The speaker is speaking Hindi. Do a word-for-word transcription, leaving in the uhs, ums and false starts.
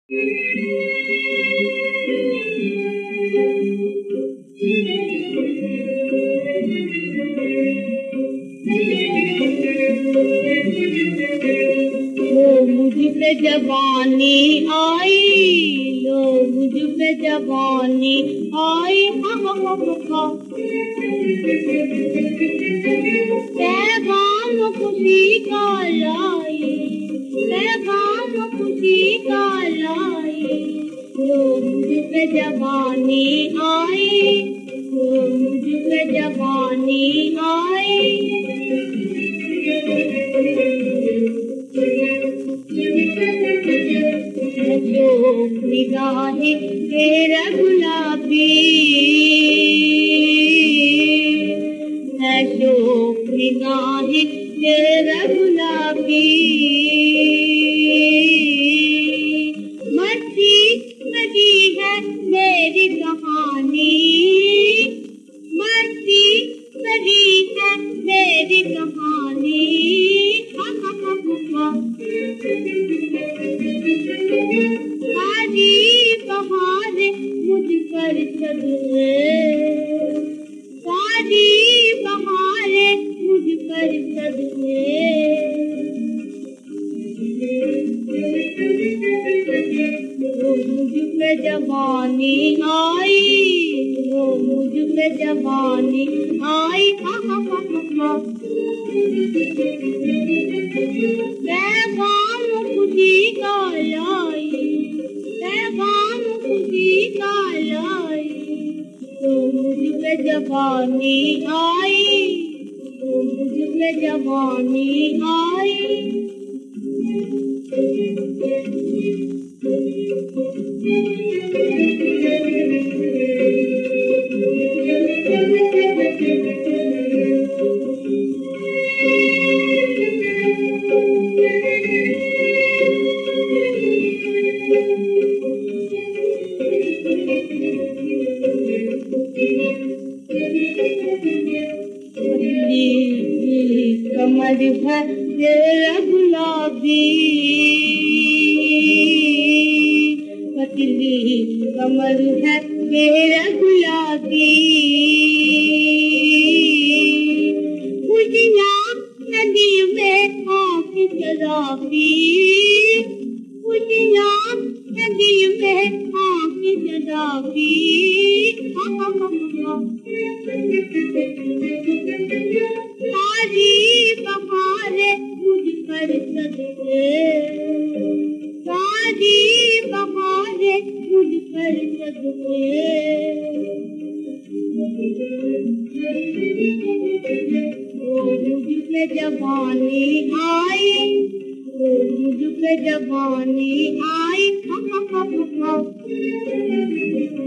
मुझ पे जवानी आई, लो मुझ पे जवानी आई, हा हा हा हा। पैगाम खुशी का लाई, पैगाम खुशी का लाई, लो मुझ पे जवानी आई, लो मुझ पे जवानी आई। निगाहें तेरा गुलाबी है, शोक निगाहें तेरा गुलाबी, मस्ती बजी है मेरी कहानी, मस्ती बजी है मेरी कहानी, हा हा हा हा। सारी बहारें मुझ पर चढ़ गए, सारी बहारें मुझ पर चढ़ गए, वो मुझ पे जवानी आई, वो मुझ पे जवानी आई, हा हा हा हा। पैगाम खुशी का लाई, पैगाम खुशी का लाई, तो मुझ पे जवानी आई, तो मुझ पे जवानी आई। कमर है तेरा गुलाबी, पतली कमर है तेरा गुलाबी, खुशियाँ नदी में आँख चराबी, खुशियाँ नदी में आँख चराबी, हा हा हा हा। सारी बहारें मुझ पर चढ़ गए, सारी बहारें मुझ पर चढ़ गए, वो मुझ पे जवानी आई, वो मुझ पे जवानी आई, हा हा हा हा।